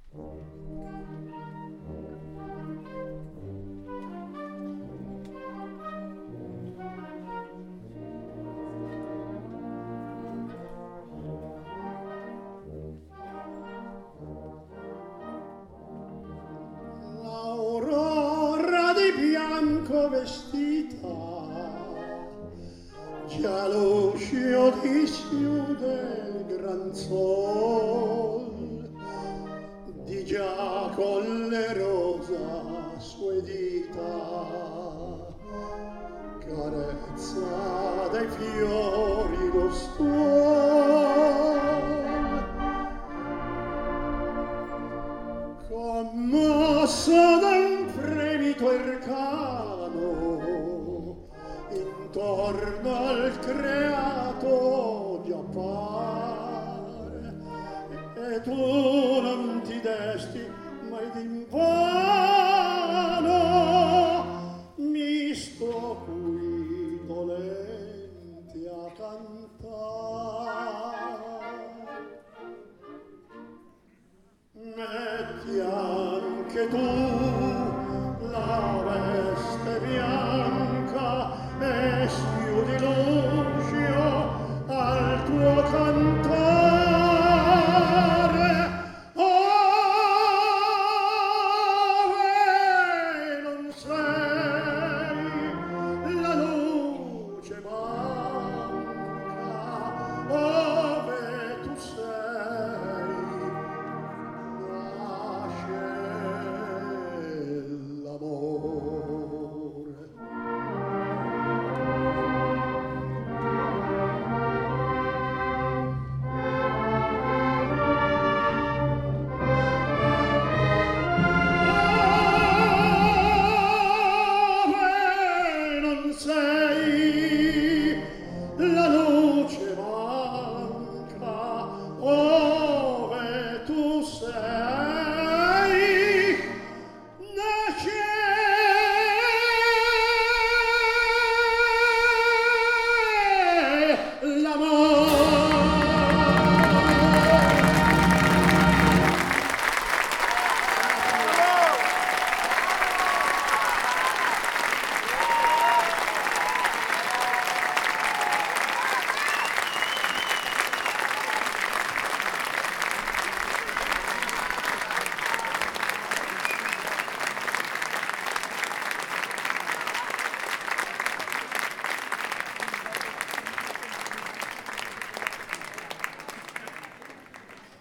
L'aurora di bianco vestita, già l'uscio dischiude il gran sol, di già con le rosa sue dita carezza dai fiori lo stuol. Commosso da un fremito arcano, intorno al creato già pare, e tu non ti desti mai d'invano, mi sto qui dolenti a cantare. Metti anche tu